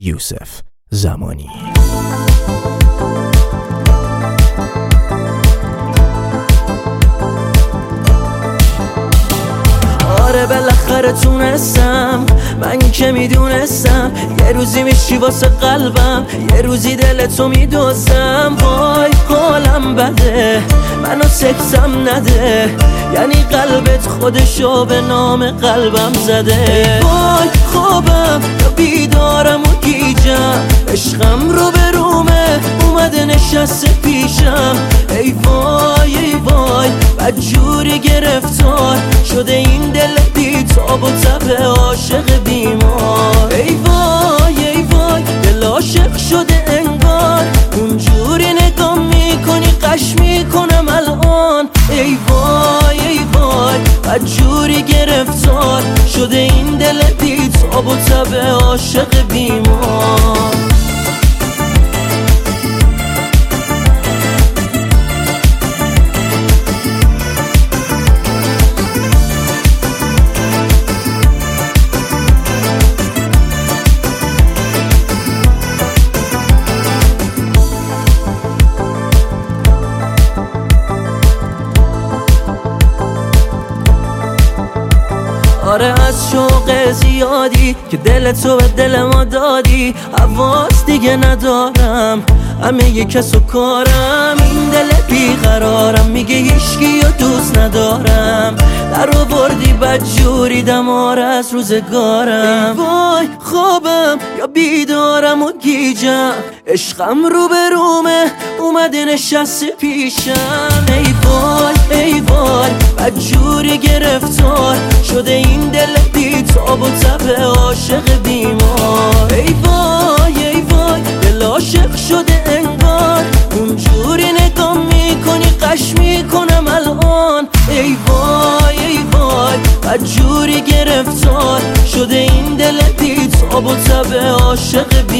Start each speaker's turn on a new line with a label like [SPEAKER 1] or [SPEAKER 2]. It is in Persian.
[SPEAKER 1] یوسف زمانی.
[SPEAKER 2] آره بالاخره تونستم، من که میدونستم یه روزی میشی واسه قلبم، یه روزی دلتو میدوزم. وای حالم بده، منو سکتم نده، یعنی قلبت خودشو به نام قلبم زده. وای خوابم یا بیدارم و گیجم، عشقم رو به رومه اومده نشسته پیشم. ای وای ای وای بدجوری گرفتار شده این دل بی تاب و تب عاشق بیمار. ای وای ای وای دل عاشق شده انگار، اونجوری نگاه میکنی قش میکنم الان. ای وای ای وای بدجوری گرفتار شده این دل بی تاب و تب عاشق بیمار. آره از شوق زیادی که دلتو به دل ما دادی، حواس دیگه ندارم، همه یه کس و کارم. این دل بیقرارم میگه هیچکی و دوست ندارم، در آوردی بدجوری دمار از روزگارم. ای وای خوابم یا بیدارم و گیجم، عشقم رو به رومه اومده نشسته پیشم. ای وای ای وای بدجوری گرفتار شده این دل بی تاب و تب عاشق بیمار. ای وای ای وای دل عاشق شده انگار، اونجوری نگاه میکنی قش میکنم الان. ای وای ای وای بدجوری گرفتار شده این دل بی تاب و تب عاشق